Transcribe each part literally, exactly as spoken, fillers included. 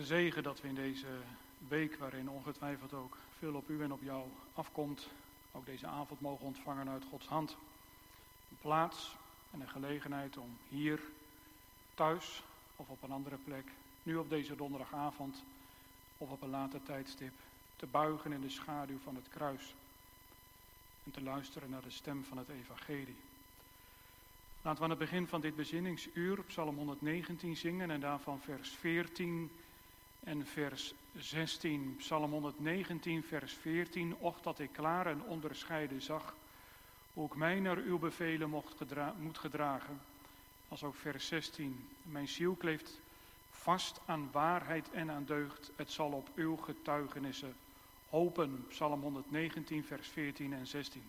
zegen dat we in deze week, waarin ongetwijfeld ook veel op u en op jou afkomt, ook deze avond mogen ontvangen uit Gods hand. Een plaats en een gelegenheid om hier, thuis of op een andere plek, nu op deze donderdagavond of op een later tijdstip, te buigen in de schaduw van het kruis en te luisteren naar de stem van het evangelie. Laten we aan het begin van dit bezinningsuur Psalm honderdnegentien zingen en daarvan vers veertien en vers zestien. Psalm honderdnegentien, vers veertien. Och, dat ik klaar en onderscheiden zag, hoe ik mij naar uw bevelen mocht gedra- moet gedragen. Als ook vers zestien. Mijn ziel kleeft vast aan waarheid en aan deugd. Het zal op uw getuigenissen hopen. Psalm honderdnegentien, vers veertien en zestien.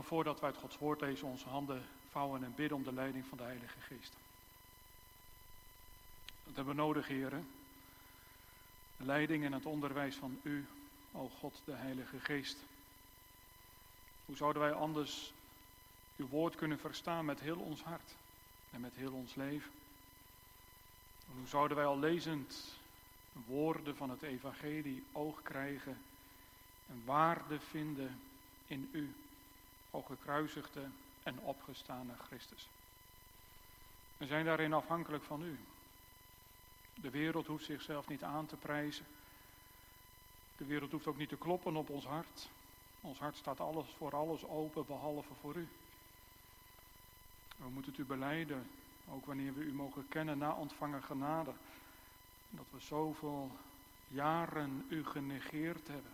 voordat wij het Gods woord lezen, onze handen vouwen en bidden om de leiding van de Heilige Geest. Dat hebben we nodig, heren. De leiding en het onderwijs van u, o God, de Heilige Geest. Hoe zouden wij anders uw woord kunnen verstaan met heel ons hart en met heel ons leven? En hoe zouden wij al lezend woorden van het evangelie oog krijgen en waarde vinden in u, o gekruisigde en opgestane Christus? We zijn daarin afhankelijk van u. De wereld hoeft zichzelf niet aan te prijzen. De wereld hoeft ook niet te kloppen op ons hart. Ons hart staat alles voor alles open, behalve voor u. We moeten het u belijden, ook wanneer we u mogen kennen na ontvangen genade. Dat we zoveel jaren u genegeerd hebben.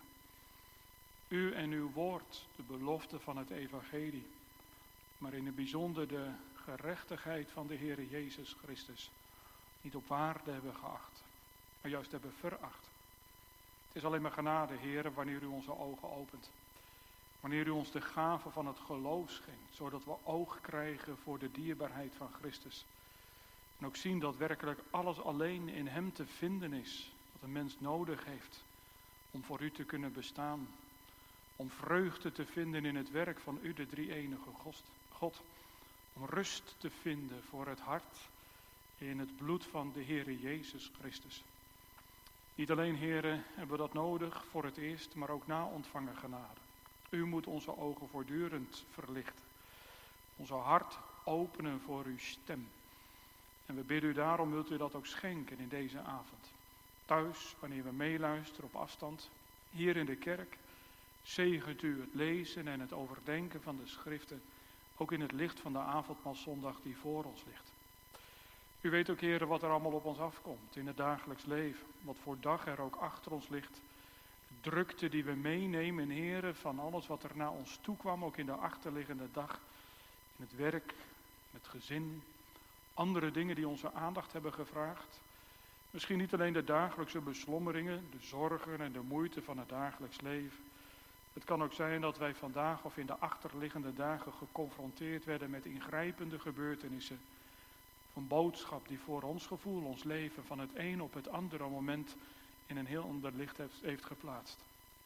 U en uw woord, de belofte van het evangelie. Maar in het bijzonder de gerechtigheid van de Heere Jezus Christus. Niet op waarde hebben geacht, maar juist hebben veracht. Het is alleen maar genade, Heere, wanneer u onze ogen opent. Wanneer u ons de gave van het geloof schenkt, zodat we oog krijgen voor de dierbaarheid van Christus. En ook zien dat werkelijk alles alleen in hem te vinden is, wat een mens nodig heeft om voor u te kunnen bestaan. Om vreugde te vinden in het werk van u, de drie-enige God. Om rust te vinden voor het hart in het bloed van de Heere Jezus Christus. Niet alleen, Heere, hebben we dat nodig voor het eerst, maar ook na ontvangen genade. U moet onze ogen voortdurend verlichten. Onze hart openen voor uw stem. En we bidden u daarom, wilt u dat ook schenken in deze avond. Thuis, wanneer we meeluisteren op afstand, hier in de kerk, zegent u het lezen en het overdenken van de schriften, ook in het licht van de avondmaalszondag die voor ons ligt. U weet ook, Heere, wat er allemaal op ons afkomt in het dagelijks leven. Wat voor dag er ook achter ons ligt. De drukte die we meenemen, Heere, van alles wat er naar ons toe kwam, ook in de achterliggende dag. In het werk, in het gezin. Andere dingen die onze aandacht hebben gevraagd. Misschien niet alleen de dagelijkse beslommeringen, de zorgen en de moeite van het dagelijks leven. Het kan ook zijn dat wij vandaag of in de achterliggende dagen geconfronteerd werden met ingrijpende gebeurtenissen. Een boodschap die voor ons gevoel, ons leven, van het een op het andere moment in een heel ander licht heeft, heeft geplaatst.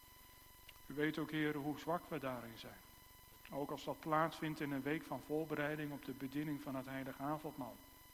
U weet ook, Heer, hoe zwak we daarin zijn. Ook als dat plaatsvindt in een week van voorbereiding op de bediening van het heilige avondmaal.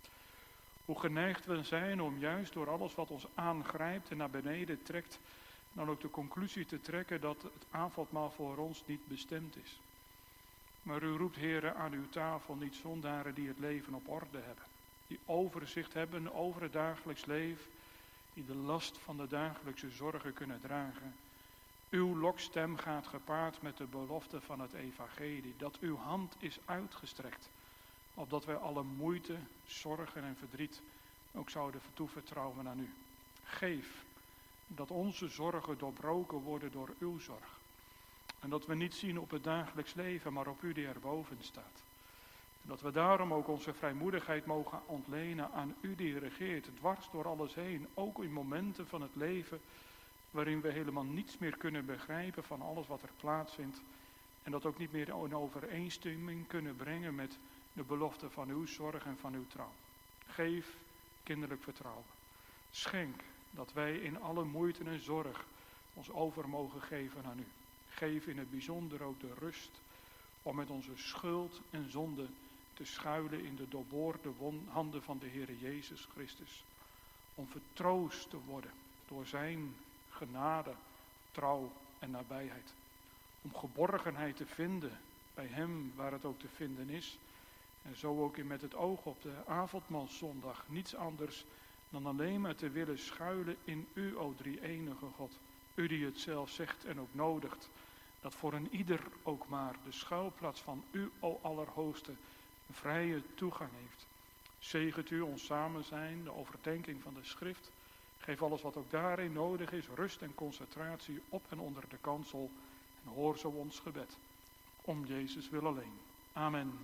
Hoe geneigd we zijn om juist door alles wat ons aangrijpt en naar beneden trekt, dan ook de conclusie te trekken dat het avondmaal voor ons niet bestemd is. Maar u roept, Heere, aan uw tafel niet zondaren die het leven op orde hebben. Die overzicht hebben over het dagelijks leven. Die de last van de dagelijkse zorgen kunnen dragen. Uw lokstem gaat gepaard met de belofte van het evangelie. Dat uw hand is uitgestrekt. Opdat wij alle moeite, zorgen en verdriet ook zouden toevertrouwen aan u. Geef dat onze zorgen doorbroken worden door uw zorg. En dat we niet zien op het dagelijks leven, maar op u die erboven staat. En dat we daarom ook onze vrijmoedigheid mogen ontlenen aan u die regeert, dwars door alles heen. Ook in momenten van het leven waarin we helemaal niets meer kunnen begrijpen van alles wat er plaatsvindt. En dat ook niet meer in overeenstemming kunnen brengen met de belofte van uw zorg en van uw trouw. Geef kinderlijk vertrouwen. Schenk dat wij in alle moeite en zorg ons over mogen geven aan u. Geef in het bijzonder ook de rust om met onze schuld en zonde te schuilen in de doorboorde handen van de Heere Jezus Christus. Om vertroost te worden door zijn genade, trouw en nabijheid. Om geborgenheid te vinden bij hem waar het ook te vinden is. En zo ook in met het oog op de avondmaalszondag niets anders dan alleen maar te willen schuilen in u, o drie-enige God. U die het zelf zegt en ook nodigt. Dat voor een ieder ook maar de schuilplaats van u, o Allerhoogste, een vrije toegang heeft. Zegent u ons samen zijn, de overdenking van de schrift. Geef alles wat ook daarin nodig is, rust en concentratie op en onder de kansel. En hoor zo ons gebed. Om Jezus wil alleen. Amen.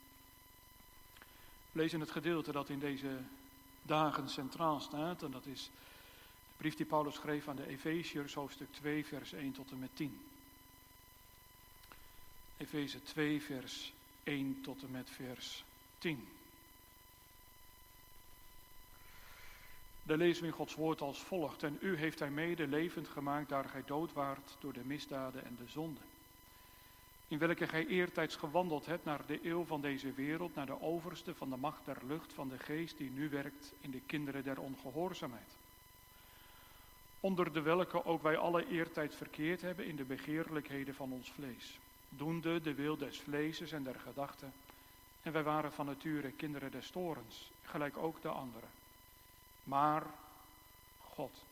We lezen het gedeelte dat in deze dagen centraal staat. En dat is de brief die Paulus schreef aan de Efeziërs, hoofdstuk twee, vers één tot en met tien. Efeze twee, vers één tot en met vers tien. Daar lezen we in Gods woord als volgt. En u heeft hij mede levend gemaakt, daar gij dood waart door de misdaden en de zonden. In welke gij eertijds gewandeld hebt naar de eeuw van deze wereld, naar de overste van de macht der lucht van de geest die nu werkt in de kinderen der ongehoorzaamheid. Onder de welke ook wij alle eertijds verkeerd hebben in de begeerlijkheden van ons vlees, doende de wil des vleeses en der gedachten. En wij waren van nature kinderen des torens, gelijk ook de anderen. Maar God,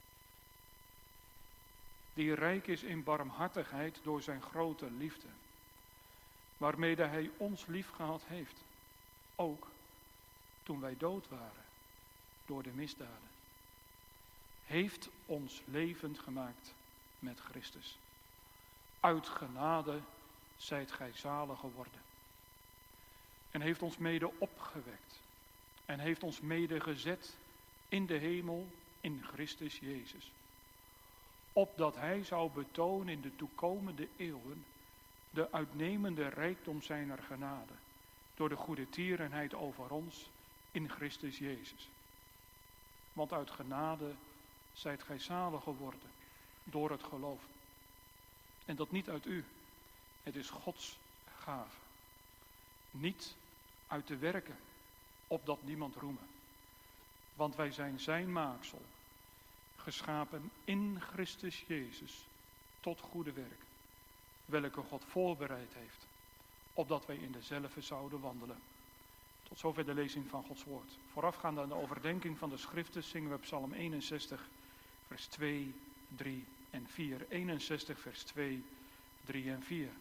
die rijk is in barmhartigheid door zijn grote liefde, waarmede hij ons liefgehad heeft, ook toen wij dood waren door de misdaden, heeft ons levend gemaakt met Christus. Uit genade zijt gij zalig geworden. En heeft ons mede opgewekt en heeft ons mede gezet in de hemel in Christus Jezus. Opdat hij zou betonen in de toekomende eeuwen de uitnemende rijkdom zijner genade, door de goede tierenheid over ons in Christus Jezus. Want uit genade zijt gij zalig geworden door het geloof. En dat niet uit u, het is Gods gave. Niet uit de werken, opdat niemand roemen. Want wij zijn zijn maaksel, geschapen in Christus Jezus tot goede werk, welke God voorbereid heeft, opdat wij in dezelfde zouden wandelen. Tot zover de lezing van Gods woord. Voorafgaand aan de overdenking van de schriften zingen we Psalm eenenzestig, vers twee, drie en vier. eenenzestig, vers twee, drie en vier.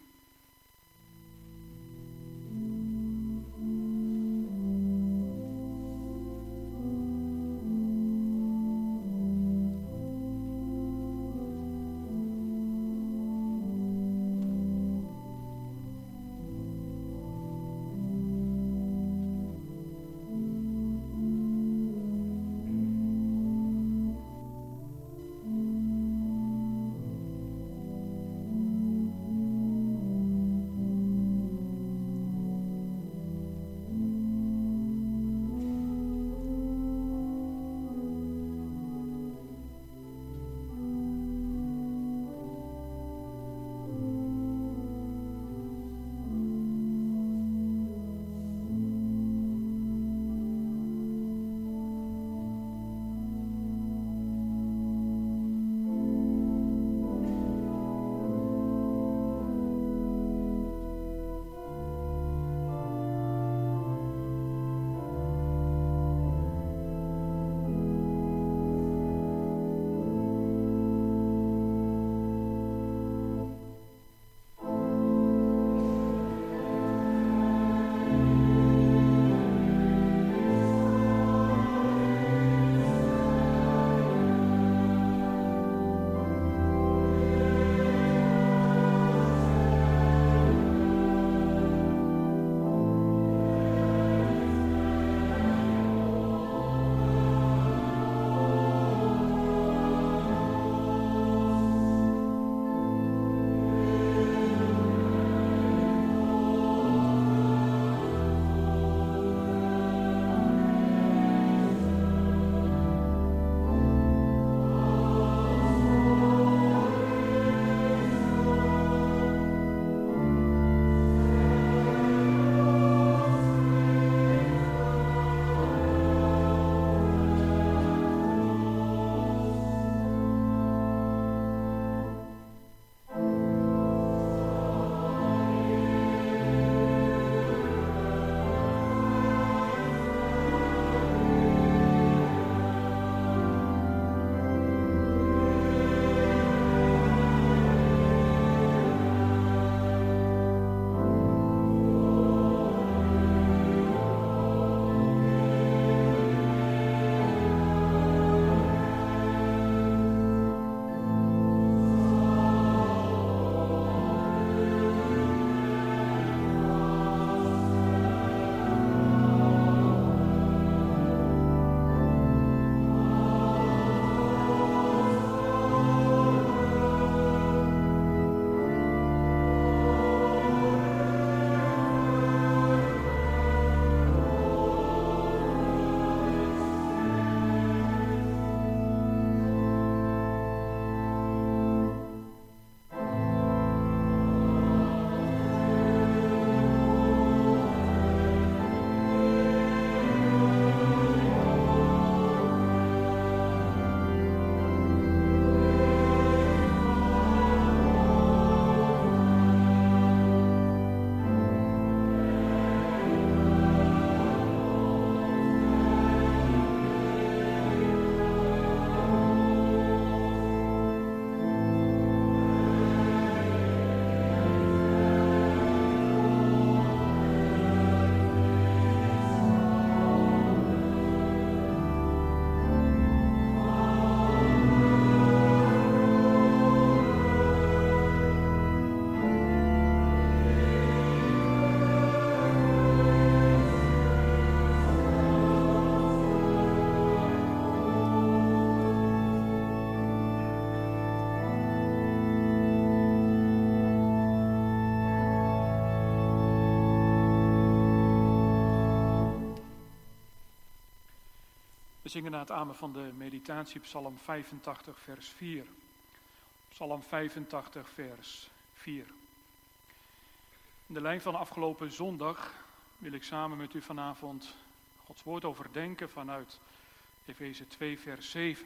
We zingen na het amen van de meditatie Psalm vijfentachtig vers vier. Psalm vijfentachtig vers vier. In de lijn van afgelopen zondag wil ik samen met u vanavond Gods woord overdenken vanuit Efeze twee vers zeven.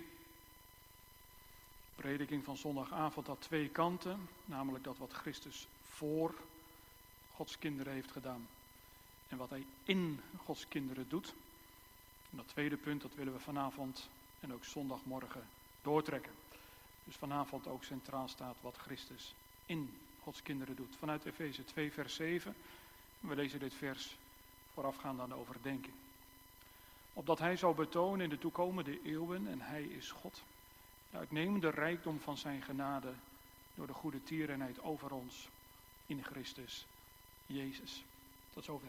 De prediking van zondagavond had twee kanten, namelijk dat wat Christus voor Gods kinderen heeft gedaan en wat hij in Gods kinderen doet. En dat tweede punt, dat willen we vanavond en ook zondagmorgen doortrekken. Dus vanavond ook centraal staat wat Christus in Gods kinderen doet. Vanuit Efeze twee vers zeven. We lezen dit vers voorafgaand aan de overdenking. Opdat hij zou betonen in de toekomende eeuwen, en hij is God, de uitnemende rijkdom van zijn genade door de goede tierenheid over ons in Christus Jezus. Tot zover.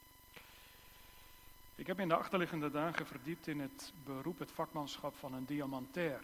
Ik heb in de achterliggende dagen verdiept in het beroep, het vakmanschap van een diamantair.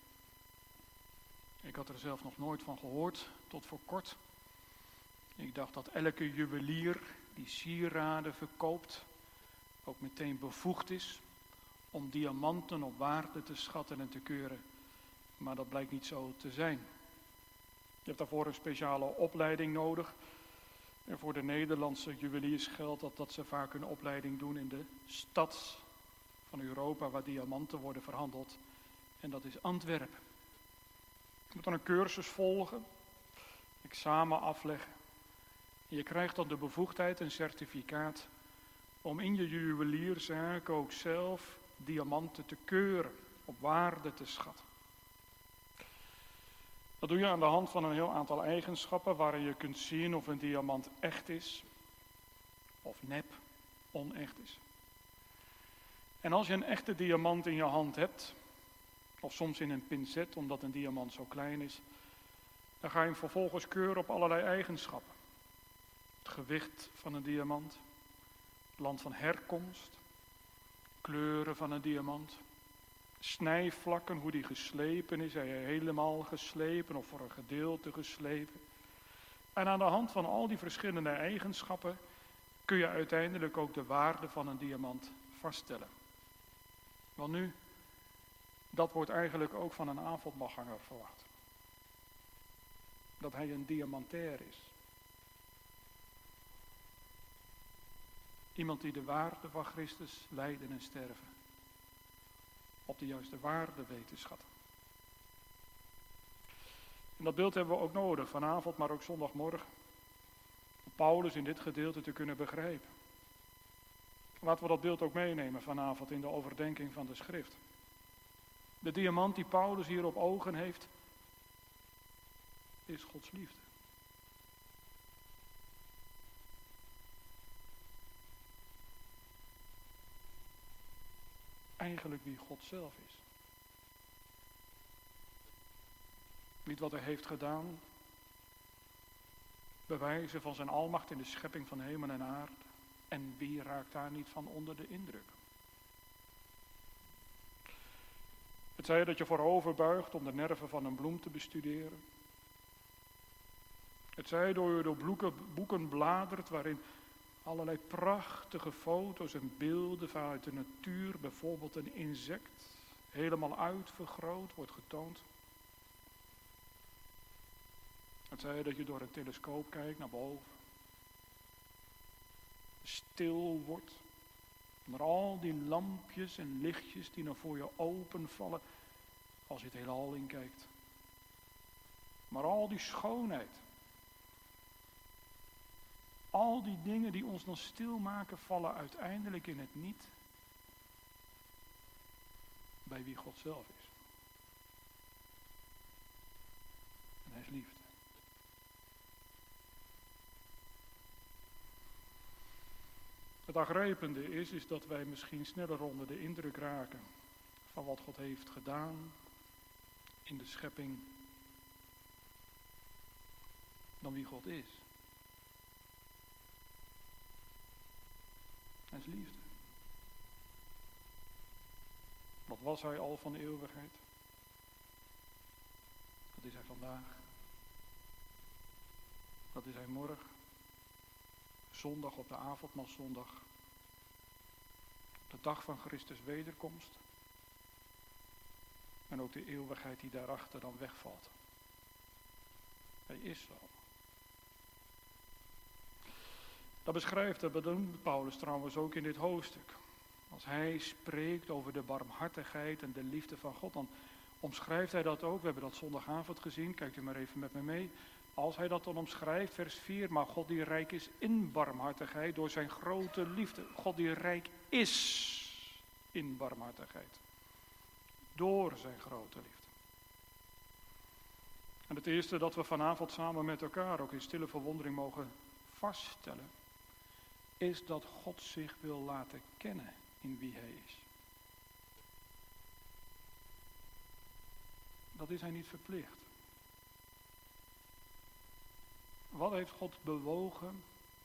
Ik had er zelf nog nooit van gehoord, tot voor kort. Ik dacht dat elke juwelier die sieraden verkoopt, ook meteen bevoegd is om diamanten op waarde te schatten en te keuren. Maar dat blijkt niet zo te zijn. Je hebt daarvoor een speciale opleiding nodig. En voor de Nederlandse juweliers geldt dat, dat ze vaak een opleiding doen in de stad van Europa waar diamanten worden verhandeld. En dat is Antwerpen. Je moet dan een cursus volgen, examen afleggen. En je krijgt dan de bevoegdheid, een certificaat, om in je juwelierzaak ook zelf diamanten te keuren, op waarde te schatten. Dat doe je aan de hand van een heel aantal eigenschappen waarin je kunt zien of een diamant echt is of nep, onecht is. En als je een echte diamant in je hand hebt, of soms in een pincet omdat een diamant zo klein is, dan ga je hem vervolgens keuren op allerlei eigenschappen. Het gewicht van een diamant, het land van herkomst, kleuren van een diamant, snijvlakken, hoe die geslepen is, hij helemaal geslepen of voor een gedeelte geslepen. En aan de hand van al die verschillende eigenschappen kun je uiteindelijk ook de waarde van een diamant vaststellen. Want nu, dat wordt eigenlijk ook van een avondmaalganger verwacht. Dat hij een diamantair is. Iemand die de waarde van Christus lijden en sterven op de juiste waarde weet te schatten. En dat beeld hebben we ook nodig, vanavond, maar ook zondagmorgen. Om Paulus in dit gedeelte te kunnen begrijpen. Laten we dat beeld ook meenemen vanavond in de overdenking van de schrift. De diamant die Paulus hier op ogen heeft, is Gods liefde. Eigenlijk wie God zelf is. Niet wat hij heeft gedaan, bewijzen van zijn almacht in de schepping van hemel en aarde. En wie raakt daar niet van onder de indruk? Het zij dat je voorover buigt om de nerven van een bloem te bestuderen. Het zij door je door boeken, boeken bladert waarin allerlei prachtige foto's en beelden vanuit de natuur, bijvoorbeeld een insect, helemaal uitvergroot wordt getoond. Het zij dat je door een telescoop kijkt naar boven. Stil wordt. Onder al die lampjes en lichtjes die naar voor je openvallen als je het heelal inkijkt. Maar al die schoonheid. Al die dingen die ons dan stil maken, vallen uiteindelijk in het niet bij wie God zelf is. En hij is liefde. Het aangrijpende is, is dat wij misschien sneller onder de indruk raken van wat God heeft gedaan in de schepping dan wie God is. Hij is liefde. Wat was hij al van eeuwigheid? Dat is hij vandaag. Dat is hij morgen. Zondag op de avondmaalzondag. De dag van Christus wederkomst. En ook de eeuwigheid die daarachter dan wegvalt. Hij is zo. Dat beschrijft, dat bedoelt Paulus trouwens ook in dit hoofdstuk. Als hij spreekt over de barmhartigheid en de liefde van God, dan omschrijft hij dat ook. We hebben dat zondagavond gezien, kijkt u maar even met me mee. Als hij dat dan omschrijft, vers vier, maar God die rijk is in barmhartigheid door zijn grote liefde. God die rijk is in barmhartigheid. Door zijn grote liefde. En het eerste dat we vanavond samen met elkaar ook in stille verwondering mogen vaststellen, is dat God zich wil laten kennen in wie hij is. Dat is hij niet verplicht. Wat heeft God bewogen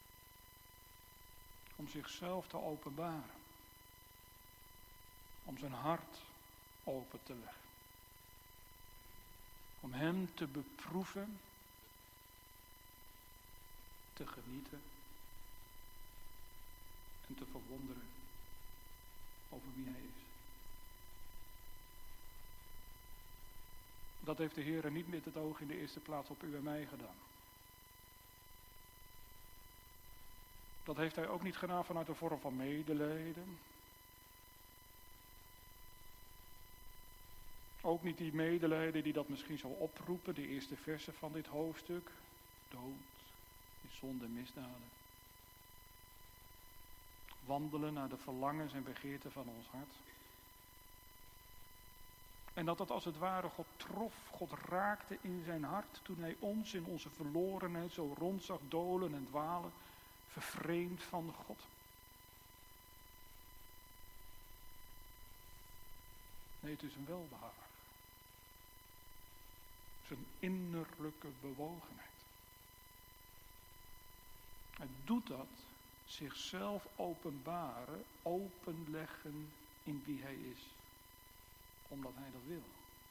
om zichzelf te openbaren? Om zijn hart open te leggen. Om hem te beproeven, te genieten en te verwonderen over wie hij is. Dat heeft de Heer niet met het oog in de eerste plaats op u en mij gedaan. Dat heeft hij ook niet gedaan vanuit een vorm van medelijden. Ook niet die medelijden die dat misschien zou oproepen, de eerste versen van dit hoofdstuk. Dood, zonde en misdaden. Wandelen naar de verlangens en begeerten van ons hart. En dat dat als het ware God trof, God raakte in zijn hart toen hij ons in onze verlorenheid zo rond zag dolen en dwalen, vervreemd van God. Nee, het is een welbehagen. Het is een innerlijke bewogenheid. Hij doet dat, zichzelf openbaren, openleggen in wie hij is. Omdat hij dat wil.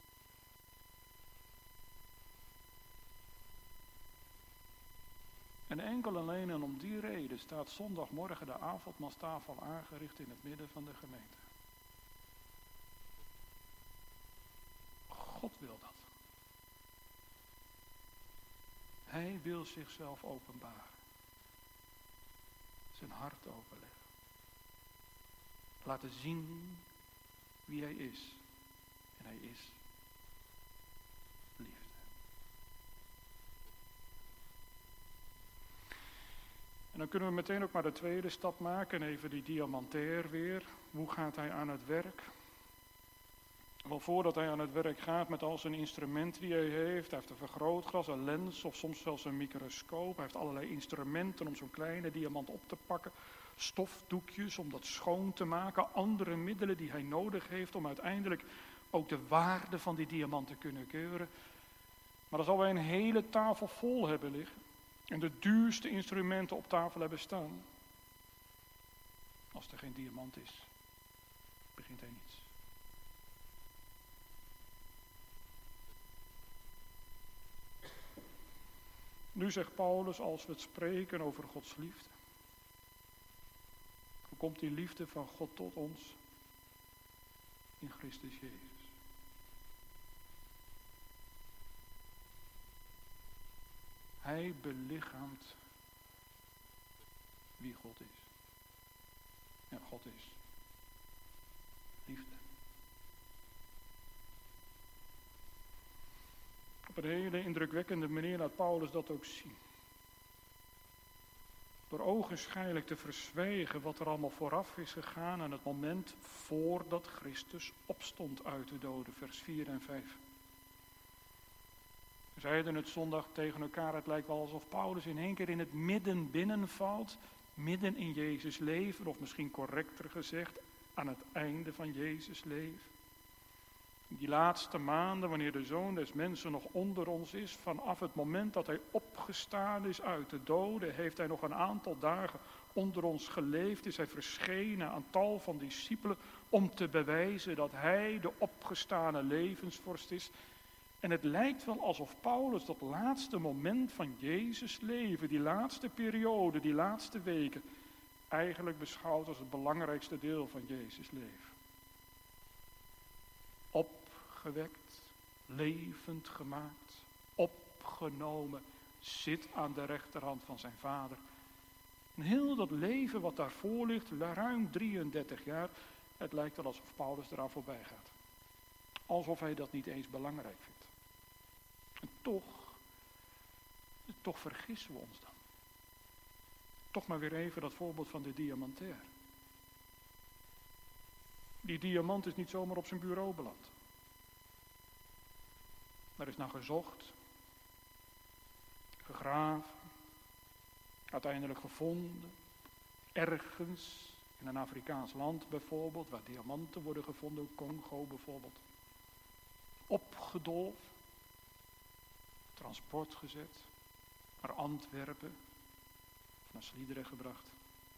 En enkel alleen en om die reden staat zondagmorgen de avondmaalstafel aangericht in het midden van de gemeente. God wil dat. Hij wil zichzelf openbaren. Zijn hart openleggen. Laten zien wie hij is. En hij is liefde. En dan kunnen we meteen ook maar de tweede stap maken. En even die diamantair weer. Hoe gaat hij aan het werk? Wel, voordat hij aan het werk gaat met al zijn instrumenten die hij heeft. Hij heeft een vergrootglas, een lens of soms zelfs een microscoop. Hij heeft allerlei instrumenten om zo'n kleine diamant op te pakken. Stofdoekjes om dat schoon te maken. Andere middelen die hij nodig heeft om uiteindelijk ook de waarde van die diamant te kunnen keuren. Maar dan zal hij een hele tafel vol hebben liggen. En de duurste instrumenten op tafel hebben staan. Als er geen diamant is, begint hij niets. Nu zegt Paulus, als we het spreken over Gods liefde. Hoe komt die liefde van God tot ons? In Christus Jezus. Hij belichaamt wie God is. En God is liefde. Op een hele indrukwekkende manier laat Paulus dat ook zien. Door ogenschijnlijk te verzwijgen wat er allemaal vooraf is gegaan aan het moment voordat Christus opstond uit de doden, vers vier en vijf. We zeiden het zondag tegen elkaar, het lijkt wel alsof Paulus in één keer in het midden binnenvalt, midden in Jezus' leven, of misschien correcter gezegd, aan het einde van Jezus' leven. Die laatste maanden, wanneer de Zoon des Mensen nog onder ons is, vanaf het moment dat hij opgestaan is uit de doden, heeft hij nog een aantal dagen onder ons geleefd, is hij verschenen aan tal van discipelen om te bewijzen dat hij de opgestane levensvorst is. En het lijkt wel alsof Paulus dat laatste moment van Jezus' leven, die laatste periode, die laatste weken, eigenlijk beschouwt als het belangrijkste deel van Jezus' leven. opgewekt, levend gemaakt, opgenomen, zit aan de rechterhand van zijn Vader. En heel dat leven wat daarvoor ligt, ruim drieëndertig jaar, het lijkt wel alsof Paulus eraan voorbij gaat. Alsof hij dat niet eens belangrijk vindt. En toch, toch vergissen we ons dan. Toch maar weer even dat voorbeeld van de diamantair. Die diamant is niet zomaar op zijn bureau beland. Daar is naar gezocht, gegraven, uiteindelijk gevonden, ergens in een Afrikaans land bijvoorbeeld, waar diamanten worden gevonden, Congo bijvoorbeeld, opgedolven, transport gezet, naar Antwerpen, of naar Sliedrecht gebracht.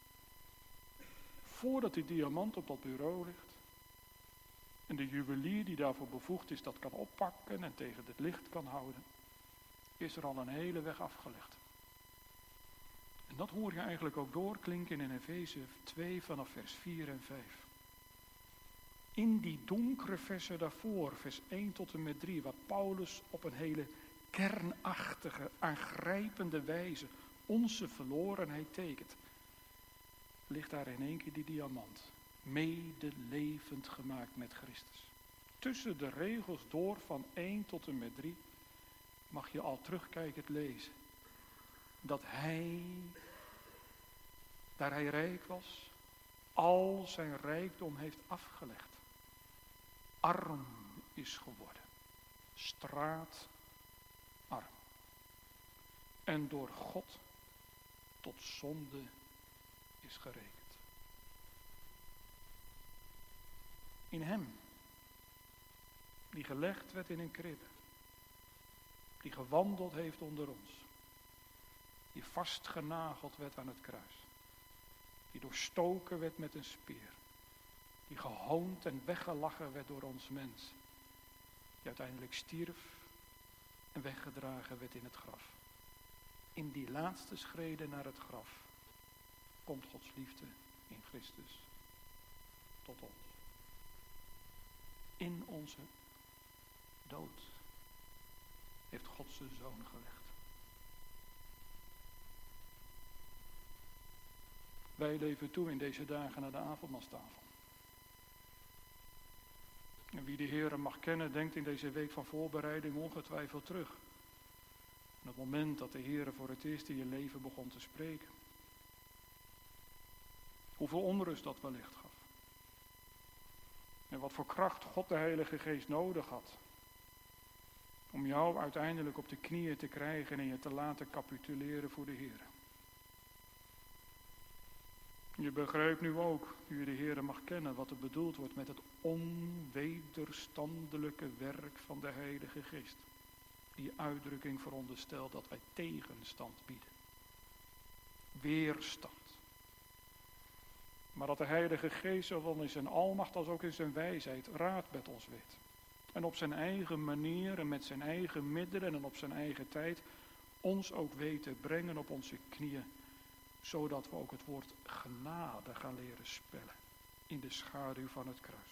Voordat die diamant op dat bureau ligt, en de juwelier die daarvoor bevoegd is dat kan oppakken en tegen het licht kan houden, is er al een hele weg afgelegd. En dat hoor je eigenlijk ook doorklinken in Efeze twee vanaf vers vier en vijf. In die donkere versen daarvoor, vers één tot en met drie, waar Paulus op een hele kernachtige, aangrijpende wijze onze verlorenheid tekent, ligt daar in één keer die diamant, medelevend gemaakt met Christus. Tussen de regels door van één tot en met drie mag je al terugkijkend lezen dat hij, daar hij rijk was, al zijn rijkdom heeft afgelegd. Arm is geworden. Straatarm. En door God tot zonde is gerekend. In hem, die gelegd werd in een kribbe, die gewandeld heeft onder ons, die vastgenageld werd aan het kruis, die doorstoken werd met een speer, die gehoond en weggelachen werd door ons mens, die uiteindelijk stierf en weggedragen werd in het graf. In die laatste schreden naar het graf komt Gods liefde in Christus tot ons. In onze dood heeft God zijn zoon gelegd. Wij leven toe in deze dagen naar de avondmaalstafel. En wie de Heere mag kennen, denkt in deze week van voorbereiding ongetwijfeld terug. Aan het moment dat de Heere voor het eerst in je leven begon te spreken. Hoeveel onrust dat wellicht gaf. En wat voor kracht God de Heilige Geest nodig had. Om jou uiteindelijk op de knieën te krijgen en je te laten capituleren voor de Heere. Je begrijpt nu ook, nu je de Heere mag kennen, wat er bedoeld wordt met het onwederstandelijke werk van de Heilige Geest. Die uitdrukking veronderstelt dat wij tegenstand bieden. Weerstand. Maar dat de Heilige Geest zowel in zijn almacht als ook in zijn wijsheid raad met ons weet. En op zijn eigen manier en met zijn eigen middelen en op zijn eigen tijd ons ook weet te brengen op onze knieën. Zodat we ook het woord genade gaan leren spellen in de schaduw van het kruis.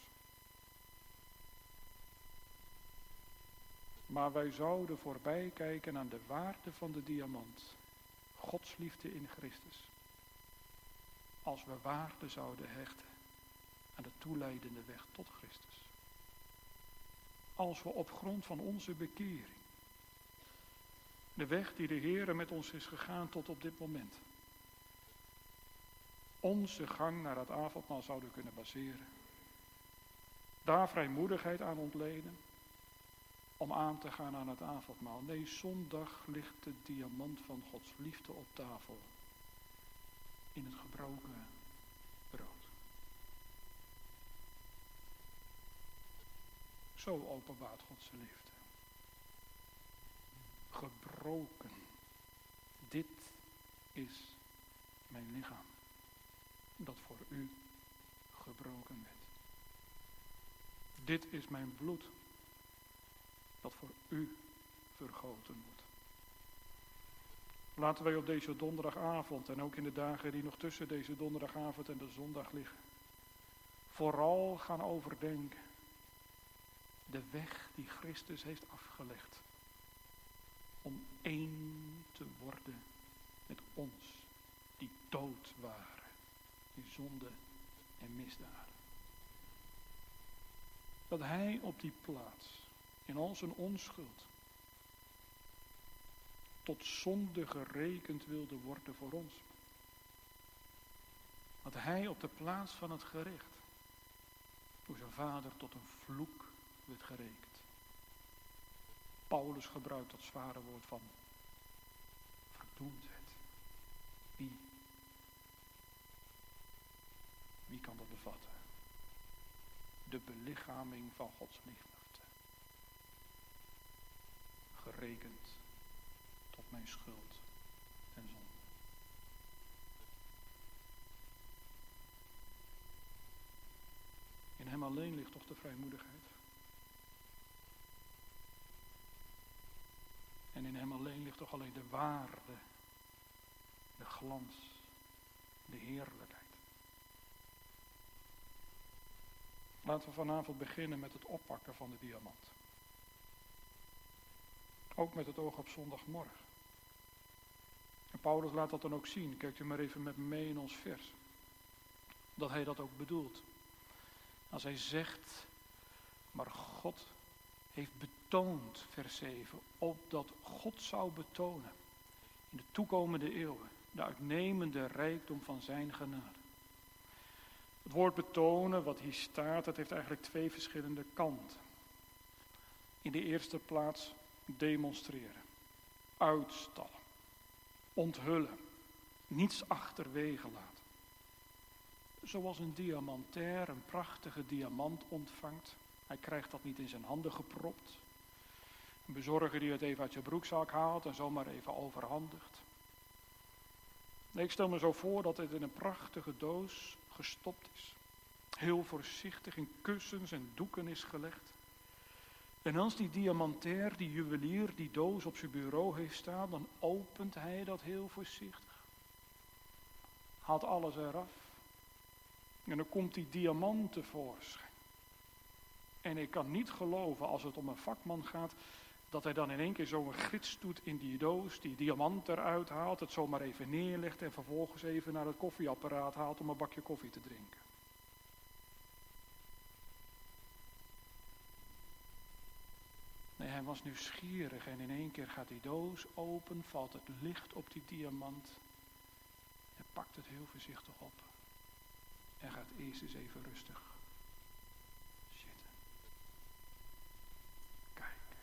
Maar wij zouden voorbij kijken aan de waarde van de diamant. Gods liefde in Christus. Als we waarde zouden hechten aan de toeleidende weg tot Christus. Als we op grond van onze bekering, de weg die de Heere met ons is gegaan tot op dit moment, onze gang naar het avondmaal zouden kunnen baseren. Daar vrijmoedigheid aan ontlenen, om aan te gaan aan het avondmaal. Nee, zondag ligt de diamant van Gods liefde op tafel. In het gebroken brood. Zo openbaart Gods liefde. Gebroken. Dit is mijn lichaam. Dat voor u gebroken werd. Dit is mijn bloed. Dat voor u vergoten wordt. Laten wij op deze donderdagavond en ook in de dagen die nog tussen deze donderdagavond en de zondag liggen, vooral gaan overdenken De weg die Christus heeft afgelegd. Om één te worden met ons, die dood waren in zonde en misdaden. Dat hij op die plaats, in al zijn onschuld, tot zonde gerekend wilde worden voor ons. Dat hij op de plaats van het gericht door zijn vader tot een vloek werd gerekend. Paulus gebruikt dat zware woord van verdoemd werd. Wie? Wie kan dat bevatten? De belichaming van Gods liefde. Gerekend tot mijn schuld en zonde. In hem alleen ligt toch de vrijmoedigheid. En in hem alleen ligt toch alleen de waarde, de glans, de heerlijkheid. Laten we vanavond beginnen met het oppakken van de diamant. Ook met het oog op zondagmorgen. En Paulus laat dat dan ook zien. Kijkt u maar even met me mee in ons vers. Dat hij dat ook bedoelt. Als hij zegt, maar God heeft betoond, vers zeven, opdat God zou betonen in de toekomende eeuwen de uitnemende rijkdom van zijn genade. Het woord betonen, wat hier staat, het heeft eigenlijk twee verschillende kanten. In de eerste plaats demonstreren, uitstallen, onthullen, niets achterwege laten. Zoals een diamantair een prachtige diamant ontvangt. Hij krijgt dat niet in zijn handen gepropt. Een bezorger die het even uit zijn broekzak haalt en zomaar even overhandigt. Nee, ik stel me zo voor dat het in een prachtige doos gestopt is. Heel voorzichtig in kussens en doeken is gelegd. En als die diamantair, die juwelier, die doos op zijn bureau heeft staan, dan opent hij dat heel voorzichtig. Haalt alles eraf. En dan komt die diamant tevoorschijn. En ik kan niet geloven, als het om een vakman gaat, dat hij dan in één keer zo'n gids doet in die doos, die diamant eruit haalt, het zomaar even neerlegt en vervolgens even naar het koffieapparaat haalt om een bakje koffie te drinken. Nee, hij was nieuwsgierig en in één keer gaat die doos open, valt het licht op die diamant en pakt het heel voorzichtig op. En gaat eerst eens even rustig zitten. Kijk.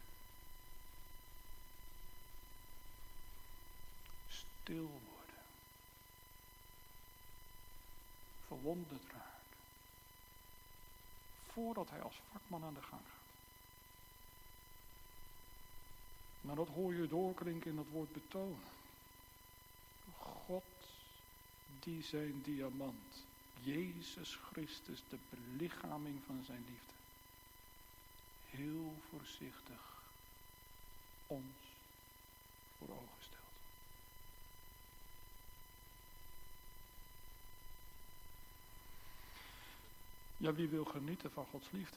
Stil worden. Verwonderd raken. Voordat hij als vakman aan de gang gaat. Maar dat hoor je doorklinken in dat woord betonen. God die zijn diamant, Jezus Christus, de belichaming van zijn liefde, heel voorzichtig ons voor ogen stelt. Ja, wie wil genieten van Gods liefde?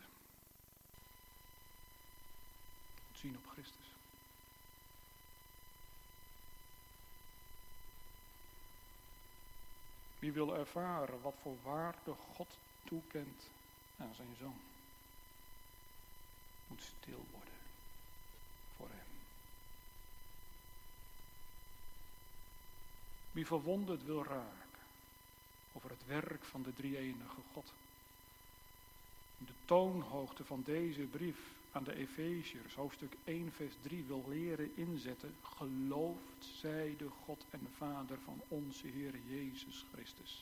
Zien op Christus. Wie wil ervaren wat voor waarde God toekent aan zijn zoon, moet stil worden voor hem. Wie verwonderd wil raken over het werk van de drie-enige God, de toonhoogte van deze brief aan de Efeziërs, hoofdstuk één vers drie, wil leren inzetten, gelooft zij de God en Vader van onze Heer Jezus Christus.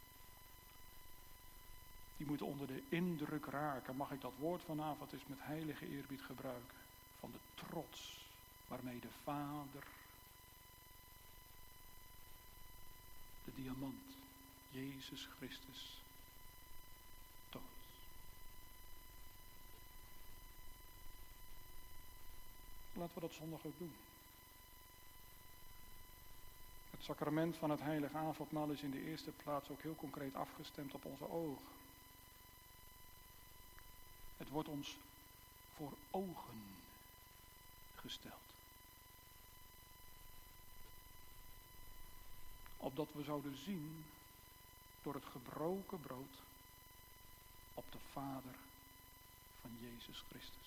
Die moet onder de indruk raken, mag ik dat woord vanavond eens met heilige eerbied gebruiken, van de trots waarmee de Vader de diamant, Jezus Christus, toont. Laten we dat zondag ook doen. Het sacrament van het heilige avondmaal is in de eerste plaats ook heel concreet afgestemd op onze ogen. Het wordt ons voor ogen gesteld. Opdat we zouden zien door het gebroken brood op de Vader van Jezus Christus.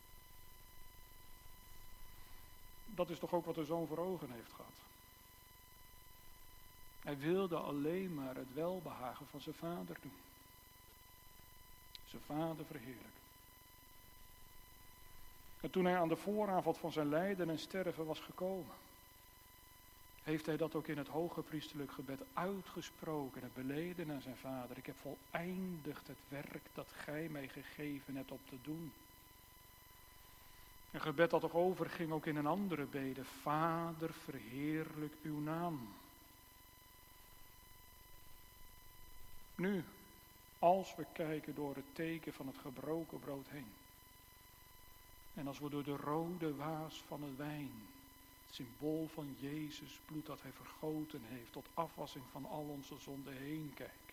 Dat is toch ook wat de Zoon voor ogen heeft gehad. Hij wilde alleen maar het welbehagen van zijn Vader doen. Zijn Vader verheerlijken. En toen hij aan de vooravond van zijn lijden en sterven was gekomen, heeft hij dat ook in het hoge priesterlijk gebed uitgesproken en beleden aan zijn Vader. Ik heb voleindigd het werk dat gij mij gegeven hebt om te doen. Een gebed dat toch overging ook in een andere bede. Vader, verheerlijk uw naam. Nu, als we kijken door het teken van het gebroken brood heen. En als we door de rode waas van het wijn, het symbool van Jezus bloed dat hij vergoten heeft, tot afwassing van al onze zonden heen kijken.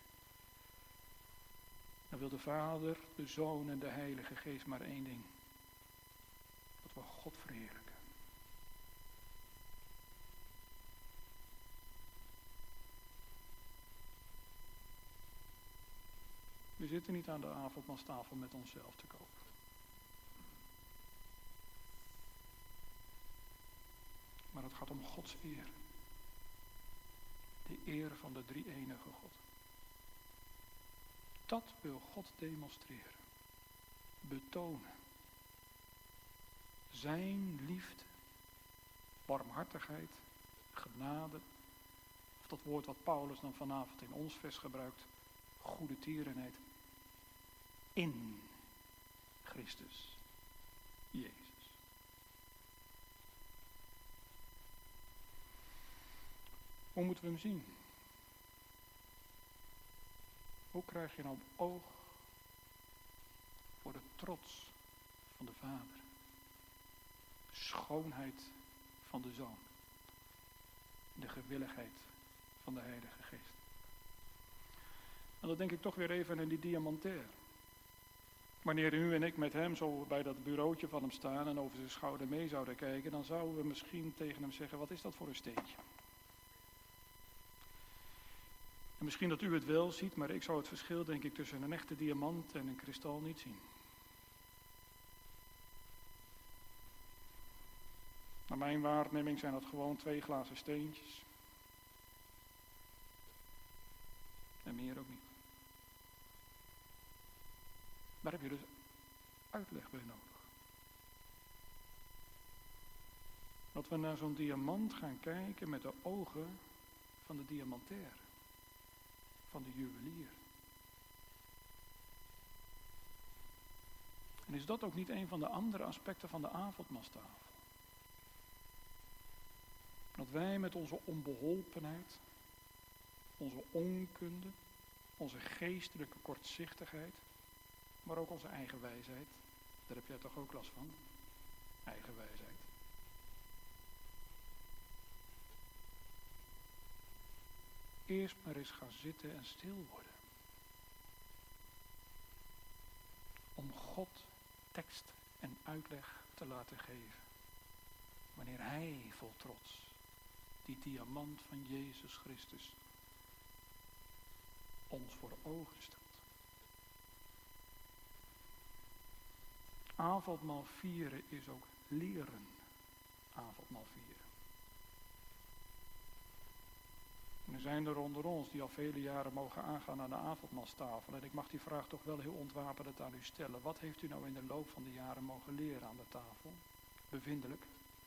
Dan wil de Vader, de Zoon en de Heilige Geest maar één ding. Dat we God verheerlijken. We zitten niet aan de avondmaalstafel met onszelf te koop. Maar het gaat om Gods eer. De eer van de drie-enige God. Dat wil God demonstreren. Betonen. Zijn liefde, barmhartigheid, genade. Of dat woord wat Paulus dan vanavond in ons vers gebruikt. Goede tierenheid. In Christus Jezus. Hoe moeten we hem zien? Hoe krijg je nou oog voor de trots van de Vader? Schoonheid van de Zoon. De gewilligheid van de Heilige Geest. En dan denk ik toch weer even aan die diamantair. Wanneer u en ik met hem zo bij dat bureautje van hem staan en over zijn schouder mee zouden kijken, dan zouden we misschien tegen hem zeggen, wat is dat voor een steentje? En misschien dat u het wel ziet, maar ik zou het verschil denk ik tussen een echte diamant en een kristal niet zien. Naar mijn waarneming zijn dat gewoon twee glazen steentjes. En meer ook niet. Daar heb je dus uitleg bij nodig. Dat we naar zo'n diamant gaan kijken met de ogen van de diamantair. Van de juwelier. En is dat ook niet een van de andere aspecten van de avondmaalstafel? Dat wij met onze onbeholpenheid, onze onkunde, onze geestelijke kortzichtigheid, maar ook onze eigen wijsheid, daar heb jij toch ook last van? Eigen wijsheid. Eerst maar eens gaan zitten en stil worden. Om God tekst en uitleg te laten geven. Wanneer Hij vol trots die diamant van Jezus Christus ons voor ogen stelt. Avondmaal vieren is ook leren avondmaal vieren. En er zijn er onder ons die al vele jaren mogen aangaan aan de avondmaalstafel. En ik mag die vraag toch wel heel ontwapend aan u stellen. Wat heeft u nou in de loop van de jaren mogen leren aan de tafel? Bevindelijk.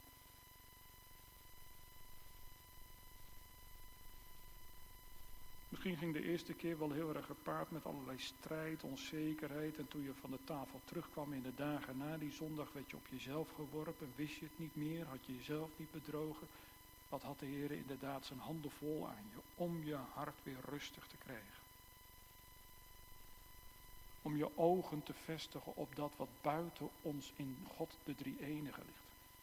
Misschien ging de eerste keer wel heel erg gepaard met allerlei strijd, onzekerheid. En toen je van de tafel terugkwam in de dagen na die zondag werd je op jezelf geworpen. Wist je het niet meer? Had je jezelf niet bedrogen? Wat had de Heer inderdaad zijn handen vol aan je om je hart weer rustig te krijgen. Om je ogen te vestigen op dat wat buiten ons in God de drie-enige ligt.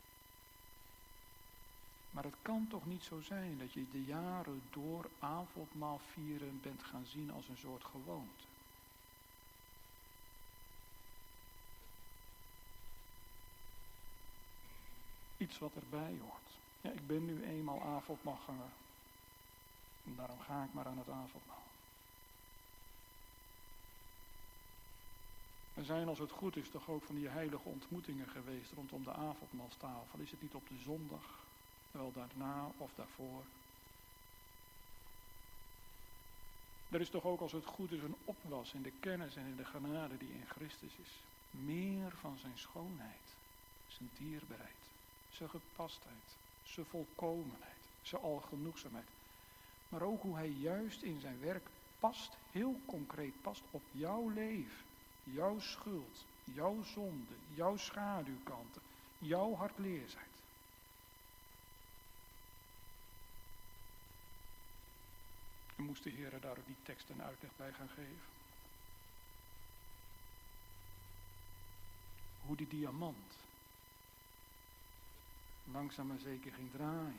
Maar het kan toch niet zo zijn dat je de jaren door avondmaal vieren bent gaan zien als een soort gewoonte. iets wat erbij hoort. Ja, ik ben nu eenmaal avondmaalganger. En daarom ga ik maar aan het avondmaal. Er zijn, als het goed is, toch ook van die heilige ontmoetingen geweest rondom de avondmaalstafel. Is het niet op de zondag, wel daarna of daarvoor? Er is toch ook, als het goed is, een opwas in de kennis en in de genade die in Christus is. Meer van zijn schoonheid, zijn dierbaarheid, zijn gepastheid, zijn volkomenheid, zijn algenoegzaamheid. Maar ook hoe hij juist in zijn werk past, heel concreet past op jouw leven, jouw schuld, jouw zonde, jouw schaduwkanten, jouw hardleersheid. En moest de Heer daar ook die tekst en uitleg bij gaan geven. Hoe die diamant langzaam maar zeker ging draaien.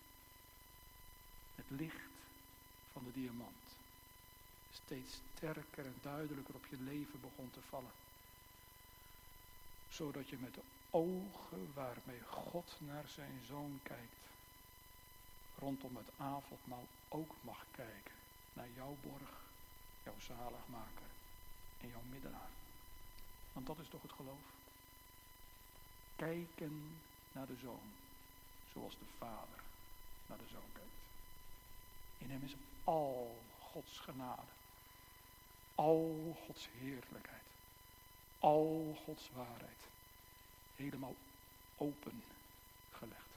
Het licht van de diamant steeds sterker en duidelijker op je leven begon te vallen. Zodat je met de ogen waarmee God naar zijn zoon kijkt, rondom het avondmaal ook mag kijken naar jouw borg, jouw zaligmaker en jouw middelaar. Want dat is toch het geloof? Kijken naar de zoon, zoals de vader naar de zoon kijkt. In hem is al Gods genade, al Gods heerlijkheid, al Gods waarheid helemaal opengelegd.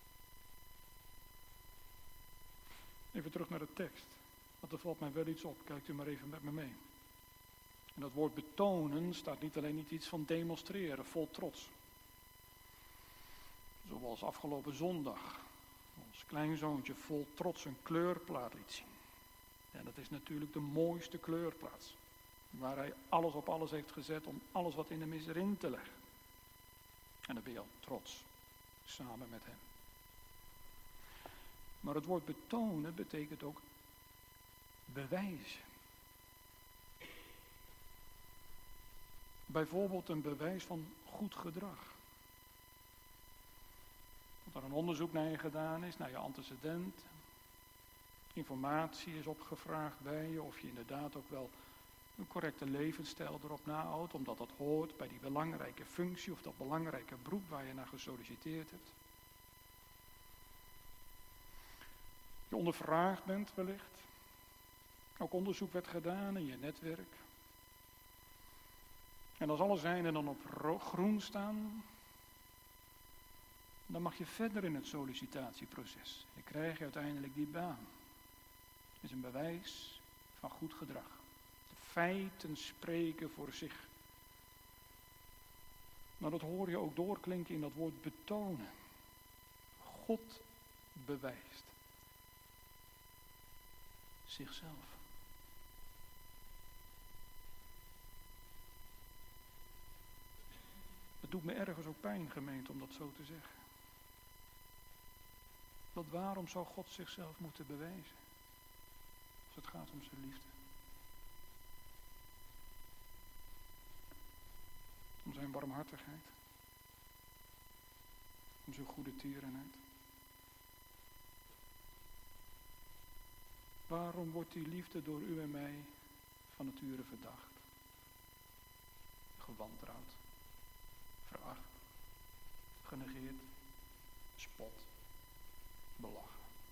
Even terug naar de tekst, want er valt mij wel iets op. Kijkt u maar even met me mee. En dat woord betonen staat niet alleen niet iets van demonstreren, vol trots. Zoals afgelopen zondag ons kleinzoontje vol trots een kleurplaat liet zien. En dat is natuurlijk de mooiste kleurplaats. Waar hij alles op alles heeft gezet om alles wat in hem is erin te leggen. En dan ben je al trots, samen met hem. Maar het woord betonen betekent ook bewijzen. Bijvoorbeeld een bewijs van goed gedrag. Dat er een onderzoek naar je gedaan is, naar je antecedent. Informatie is opgevraagd bij je, of je inderdaad ook wel een correcte levensstijl erop nahoudt, omdat dat hoort bij die belangrijke functie of dat belangrijke beroep waar je naar gesolliciteerd hebt. Je ondervraagd bent wellicht. Ook onderzoek werd gedaan in je netwerk. En als alle zijnen dan op groen staan, dan mag je verder in het sollicitatieproces. Dan krijg je uiteindelijk die baan. Het is een bewijs van goed gedrag. De feiten spreken voor zich. Maar dat hoor je ook doorklinken in dat woord betonen. God bewijst zichzelf. Het doet me ergens ook pijn, gemeente, om dat zo te zeggen. Want waarom zou God zichzelf moeten bewijzen? Als het gaat om zijn liefde. Om zijn barmhartigheid. Om zijn goede tierenheid. Waarom wordt die liefde door u en mij van nature verdacht? Gewantrouwd. Veracht. Genegeerd. Spot. Belachen.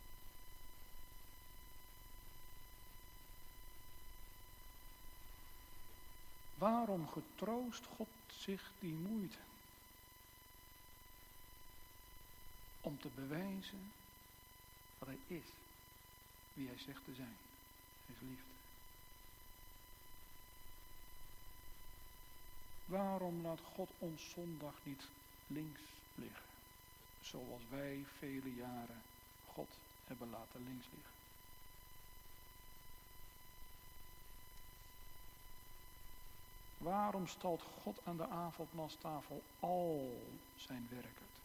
Waarom getroost God zich die moeite? Om te bewijzen wat hij is. Wie hij zegt te zijn. Hij is liefde. Waarom laat God ons zondag niet links liggen? Zoals wij vele jaren God hebben laten links liggen. Waarom stalt God aan de avondmaalstafel al zijn werk uit?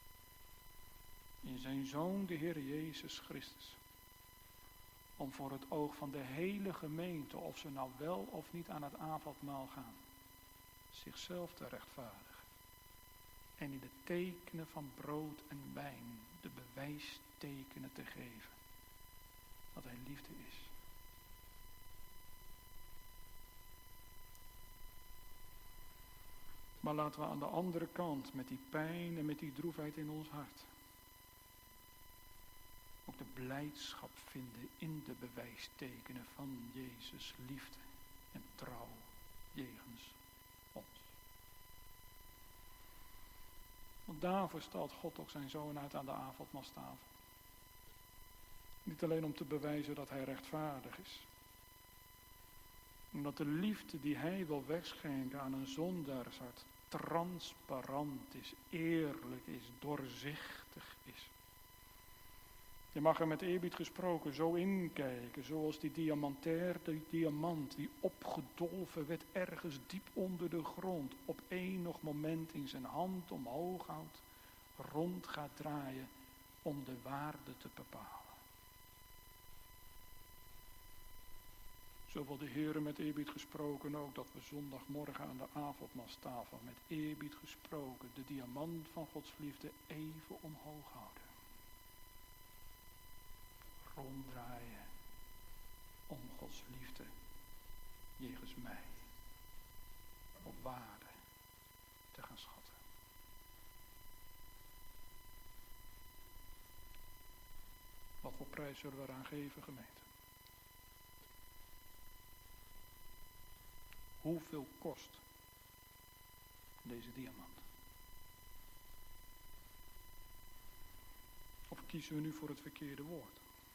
In zijn Zoon, de Heer Jezus Christus. Om voor het oog van de hele gemeente, of ze nou wel of niet aan het avondmaal gaan, zichzelf te rechtvaardigen. en in de tekenen van brood en wijn de bewijstekenen te geven dat hij liefde is. Maar laten we aan de andere kant met die pijn en met die droefheid in ons hart ook de blijdschap vinden in de bewijstekenen van Jezus' liefde en trouw jegens ons. Want daarvoor stelt God ook zijn zoon uit aan de avondmaalstafel. Niet alleen om te bewijzen dat hij rechtvaardig is. Omdat de liefde die hij wil wegschenken aan een zondaarshart transparant is, eerlijk is, doorzichtig is. Je mag er met eerbied gesproken zo inkijken, zoals die diamantair, die diamant die opgedolven werd ergens diep onder de grond, op enig moment in zijn hand omhoog houdt, rond gaat draaien om de waarde te bepalen. Zo wil de Heer met eerbied gesproken ook dat we zondagmorgen aan de avondmaalstafel met eerbied gesproken de diamant van Gods liefde even omhoog houden. Ronddraaien om Gods liefde jegens mij op waarde te gaan schatten. Wat voor prijs zullen we eraan geven, gemeente? Hoeveel kost deze diamant? Of kiezen we nu voor het verkeerde woord?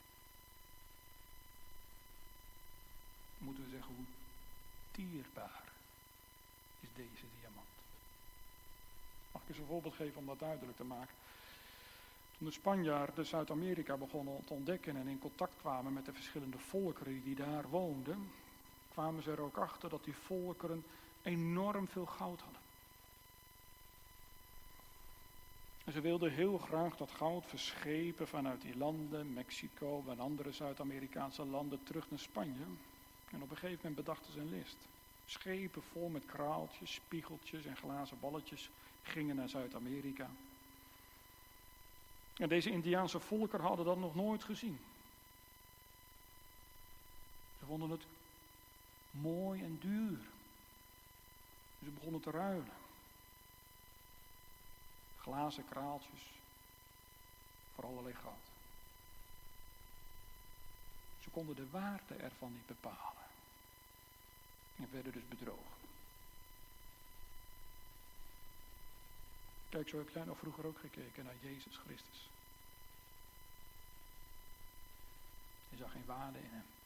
Moeten we zeggen, hoe dierbaar is deze diamant? Mag ik eens een voorbeeld geven om dat duidelijk te maken? Toen de Spanjaarden Zuid-Amerika begonnen te ontdekken en in contact kwamen met de verschillende volkeren die daar woonden, kwamen ze er ook achter dat die volkeren enorm veel goud hadden. En ze wilden heel graag dat goud verschepen vanuit die landen, Mexico en andere Zuid-Amerikaanse landen, terug naar Spanje. En op een gegeven moment bedachten ze een list. Schepen vol met kraaltjes, spiegeltjes en glazen balletjes gingen naar Zuid-Amerika. En deze Indiaanse volkeren hadden dat nog nooit gezien. Ze vonden het mooi en duur. Ze begonnen te ruilen. Glazen kraaltjes voor allerlei goud. Ze konden de waarde ervan niet bepalen. En werden dus bedrogen. Kijk, zo heb jij nog vroeger ook gekeken naar Jezus Christus. Je zag geen waarde in hem.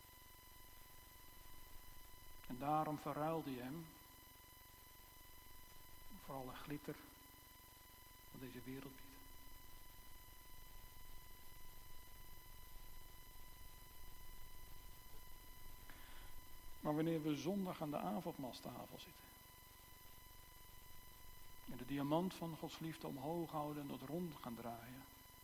En daarom verruilde je hem voor alle glitter wat deze wereld biedt. Maar wanneer we zondag aan de avondmaalstafel zitten en de diamant van Gods liefde omhoog houden en dat rond gaan draaien,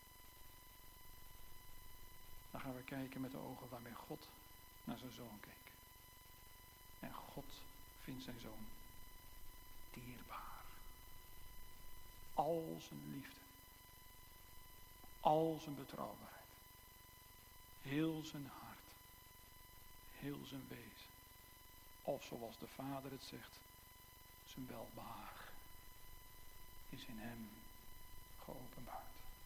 dan gaan we kijken met de ogen waarmee God naar zijn zoon keek. En God vindt zijn zoon dierbaar. Al zijn liefde, al zijn betrouwbaarheid, heel zijn hart, heel zijn wezen. Of zoals de Vader het zegt, zijn welbehaag is in hem geopenbaard.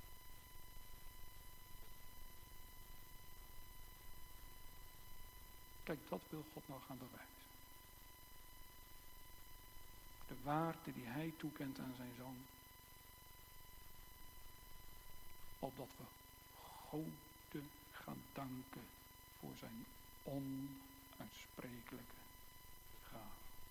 Kijk, dat wil God nou gaan bewijzen. De waarde die hij toekent aan zijn zoon. Opdat we God gaan danken voor zijn onuitsprekelijke gave.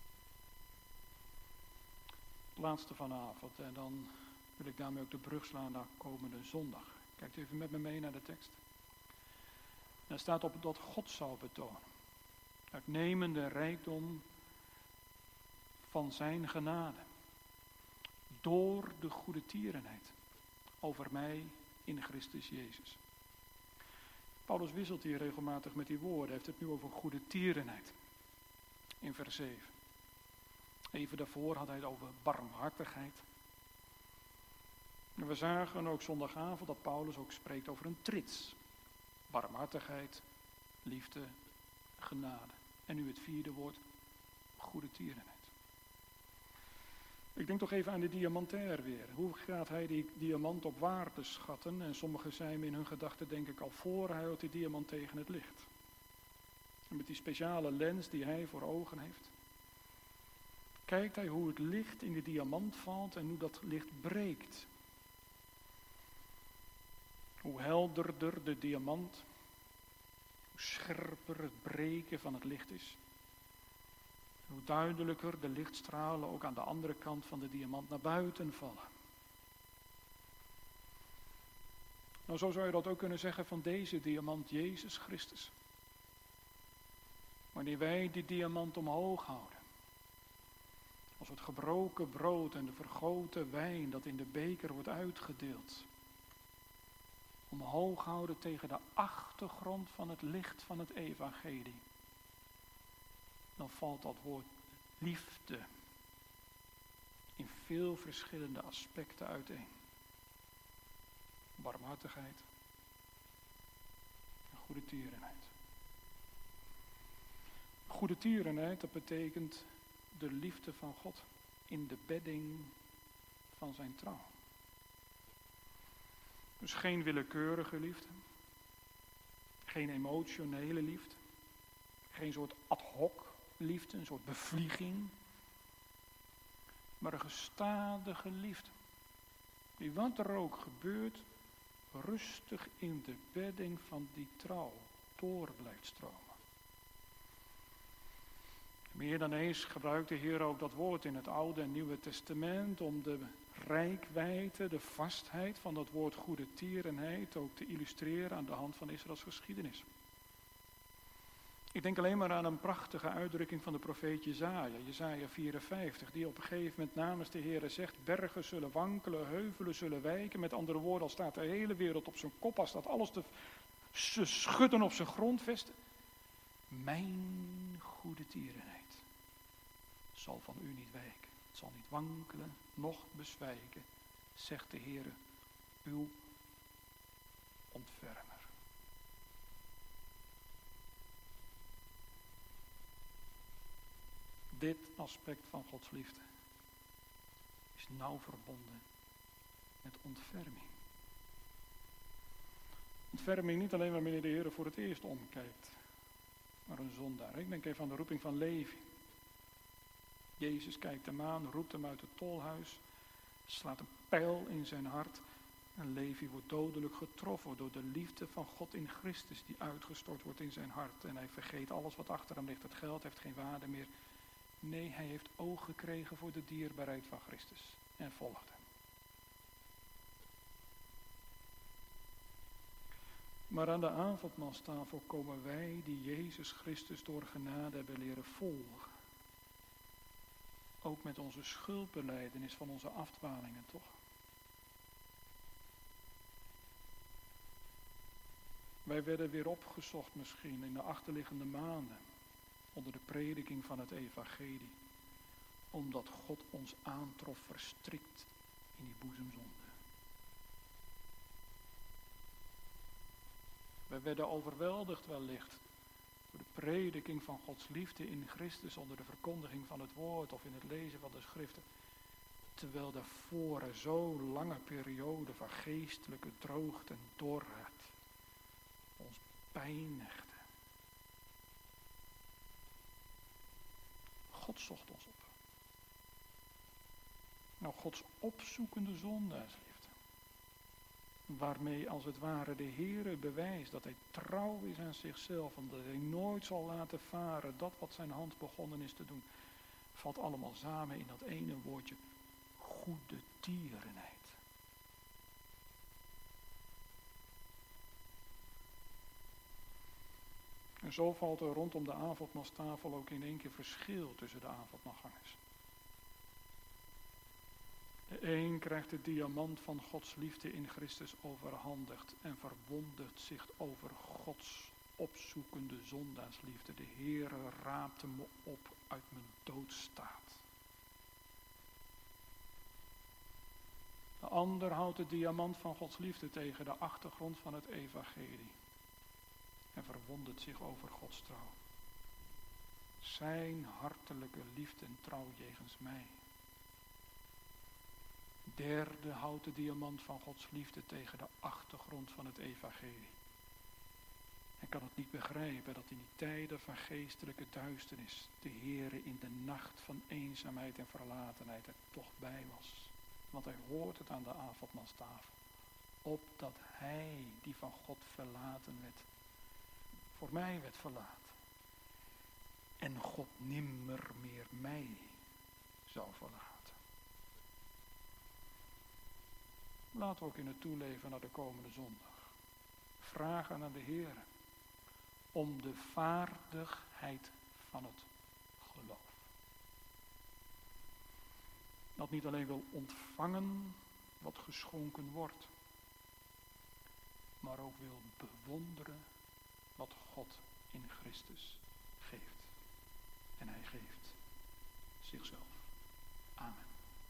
Het laatste vanavond, en dan wil ik daarmee ook de brug slaan naar komende zondag. Kijkt even met me mee naar de tekst. Daar staat op dat God zou betonen. Uitnemende rijkdom van zijn genade. Door de goede tierenheid over mij in Christus Jezus. Paulus wisselt hier regelmatig met die woorden. Hij heeft het nu over goede tierenheid. In vers zeven. Even daarvoor had hij het over barmhartigheid. En we zagen ook zondagavond dat Paulus ook spreekt over een trits. Barmhartigheid, liefde, genade. En nu het vierde woord, goede tierenheid. Ik denk toch even aan de diamantair weer. Hoe gaat hij die diamant op waarde schatten? En sommigen zijn in hun gedachten denk ik al voor hij houdt die diamant tegen het licht. En met die speciale lens die hij voor ogen heeft, kijkt hij hoe het licht in de diamant valt en hoe dat licht breekt. Hoe helderder de diamant, hoe scherper het breken van het licht is. Hoe duidelijker de lichtstralen ook aan de andere kant van de diamant naar buiten vallen. Nou, zo zou je dat ook kunnen zeggen van deze diamant, Jezus Christus. Wanneer wij die diamant omhoog houden, als het gebroken brood en de vergoten wijn dat in de beker wordt uitgedeeld, omhoog houden tegen de achtergrond van het licht van het evangelie, dan valt dat woord liefde in veel verschillende aspecten uiteen. Barmhartigheid en goede tierenheid. Goede tierenheid, dat betekent de liefde van God in de bedding van zijn trouw. Dus geen willekeurige liefde, geen emotionele liefde, geen soort ad hoc liefde, een soort bevlieging, maar een gestadige liefde, die wat er ook gebeurt, rustig in de bedding van die trouw door blijft stromen. Meer dan eens gebruikt de Heer ook dat woord in het Oude en Nieuwe Testament om de reikwijdte, de vastheid van dat woord goede tierenheid ook te illustreren aan de hand van Israëls geschiedenis. Ik denk alleen maar aan een prachtige uitdrukking van de profeet Jesaja, Jesaja vierenvijftig, die op een gegeven moment namens de Heer zegt, bergen zullen wankelen, heuvelen zullen wijken. Met andere woorden, al staat de hele wereld op zijn kop, al staat alles te schudden op zijn grondvesten. Mijn goede tierenheid zal van u niet wijken. Het zal niet wankelen, noch bezwijken, zegt de Heer, uw ontfermer. Dit aspect van Gods liefde is nauw verbonden met ontferming. Ontferming niet alleen wanneer de Heer voor het eerst omkijkt, maar een zondaar. Ik denk even aan de roeping van Levi. Jezus kijkt hem aan, roept hem uit het tolhuis, slaat een pijl in zijn hart en Levi wordt dodelijk getroffen door de liefde van God in Christus die uitgestort wordt in zijn hart. En hij vergeet alles wat achter hem ligt, het geld heeft geen waarde meer. Nee, hij heeft oog gekregen voor de dierbaarheid van Christus en volgt hem. Maar aan de avondmaalstafel komen wij die Jezus Christus door genade hebben leren volgen. Ook met onze schuldbelijdenis van onze afdwalingen, toch? Wij werden weer opgezocht misschien in de achterliggende maanden onder de prediking van het evangelie, omdat God ons aantrof verstrikt in die boezemzonde. Wij werden overweldigd wellicht door de prediking van Gods liefde in Christus onder de verkondiging van het woord of in het lezen van de schriften, terwijl daarvoor een zo lange periode van geestelijke droogte en dorheid ons pijnigde. God zocht ons op. Nou, Gods opzoekende zondaarsliefde, waarmee als het ware de Heere bewijst dat hij trouw is aan zichzelf en dat hij nooit zal laten varen dat wat zijn hand begonnen is te doen, valt allemaal samen in dat ene woordje goede tierenheid. En zo valt er rondom de avondmaalstafel ook in één keer verschil tussen de avondmaalgangers. De een krijgt de diamant van Gods liefde in Christus overhandigd en verwondert zich over Gods opzoekende zondaarsliefde. De Heere raapte me op uit mijn doodstaat. De ander houdt de diamant van Gods liefde tegen de achtergrond van het evangelie en verwondert zich over Gods trouw. Zijn hartelijke liefde en trouw jegens mij. Derde houdt de diamant van Gods liefde tegen de achtergrond van het evangelie. En kan het niet begrijpen dat in die tijden van geestelijke duisternis de Heere in de nacht van eenzaamheid en verlatenheid er toch bij was. Want hij hoort het aan de avondmaalstafel. Opdat hij die van God verlaten werd, voor mij werd verlaten. En God nimmer meer mij zou verlaten. Laten we ook in het toeleven naar de komende zondag vragen aan de Heer om de vaardigheid van het geloof. Dat niet alleen wil ontvangen wat geschonken wordt, maar ook wil bewonderen wat God in Christus geeft. En hij geeft zichzelf. Amen.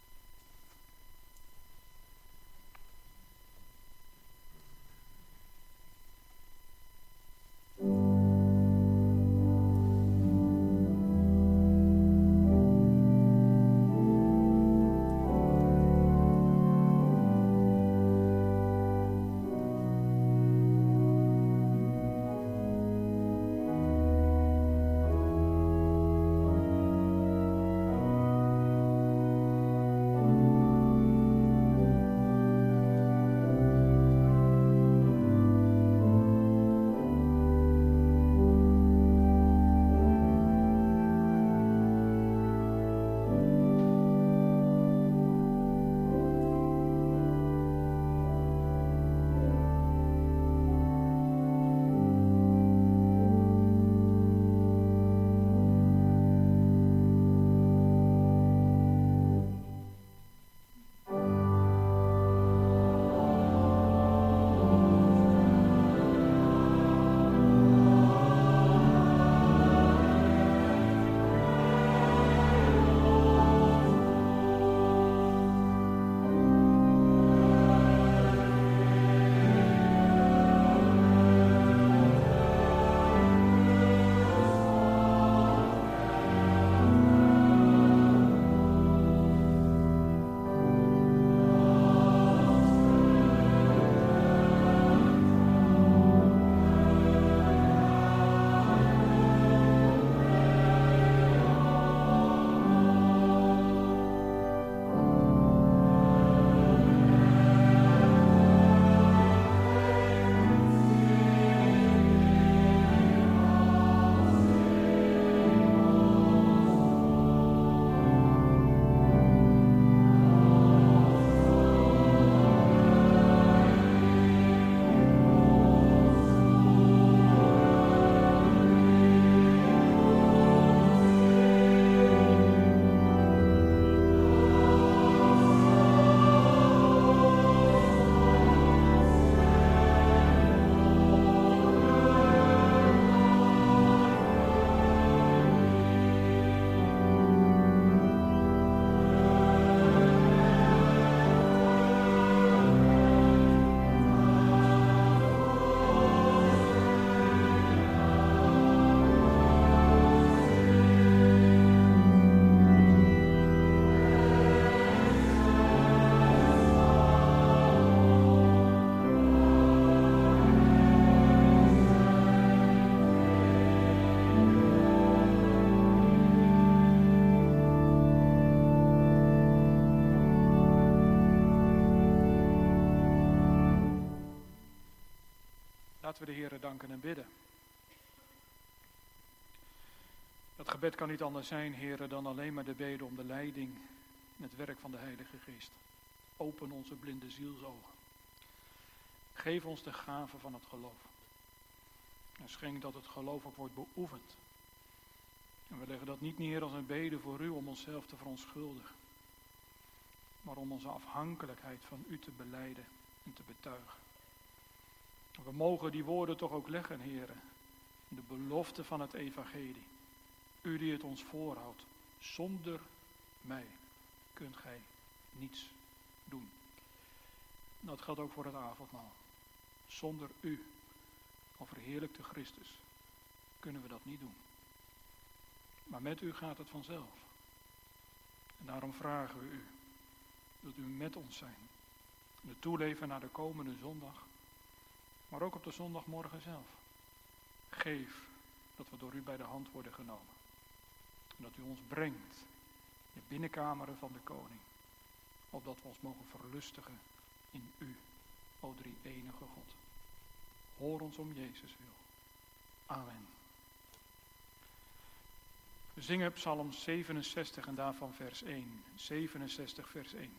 Laten we de Heere danken en bidden. Dat gebed kan niet anders zijn, Heere, dan alleen maar de bede om de leiding in het werk van de Heilige Geest. Open onze blinde zielsogen. Geef ons de gave van het geloof. En schenk dat het geloof ook wordt beoefend. En we leggen dat niet neer als een bede voor u om onszelf te verontschuldigen, maar om onze afhankelijkheid van u te belijden en te betuigen. We mogen die woorden toch ook leggen, Heere, in de belofte van het evangelie. U die het ons voorhoudt, zonder mij kunt gij niets doen. Dat geldt ook voor het avondmaal. Zonder u, o verheerlijkte Christus, kunnen we dat niet doen. Maar met u gaat het vanzelf. En daarom vragen we u, wilt u met ons zijn? We toeleven naar de komende zondag, maar ook op de zondagmorgen zelf. Geef dat we door u bij de hand worden genomen. En dat u ons brengt in de binnenkameren van de koning. Opdat we ons mogen verlustigen in u, o drie enige God. Hoor ons om Jezus wil. Amen. We zingen Psalm zevenenzestig en daarvan vers één. zevenenzestig vers één.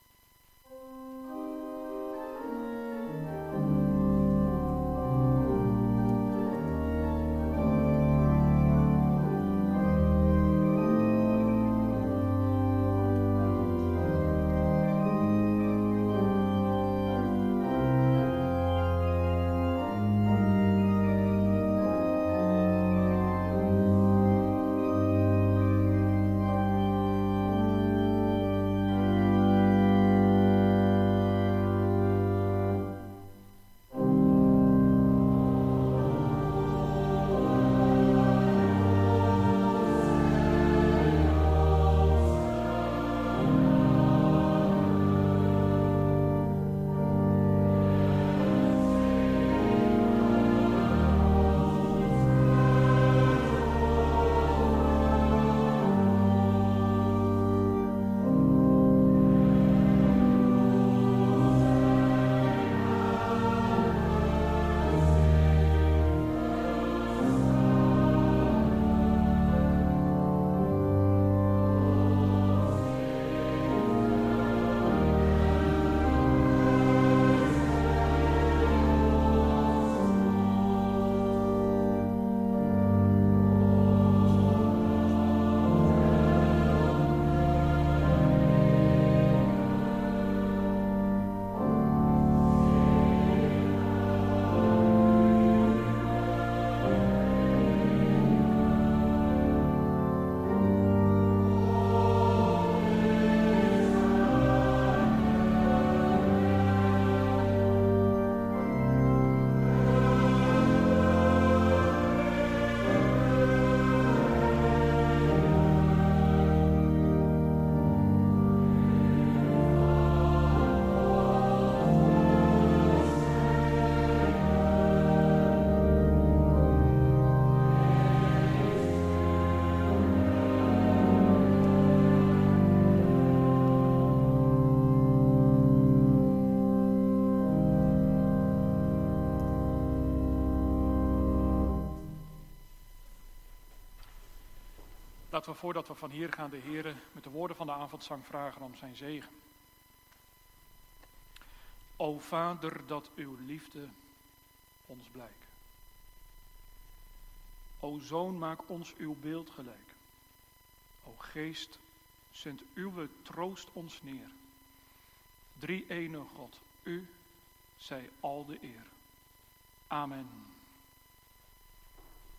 Laten we voordat we van hier gaan de Heere met de woorden van de avondzang vragen om zijn zegen. O Vader, dat uw liefde ons blijkt. O Zoon, maak ons uw beeld gelijk. O Geest, zend uw troost ons neer. Drie ene God, u zij al de eer. Amen.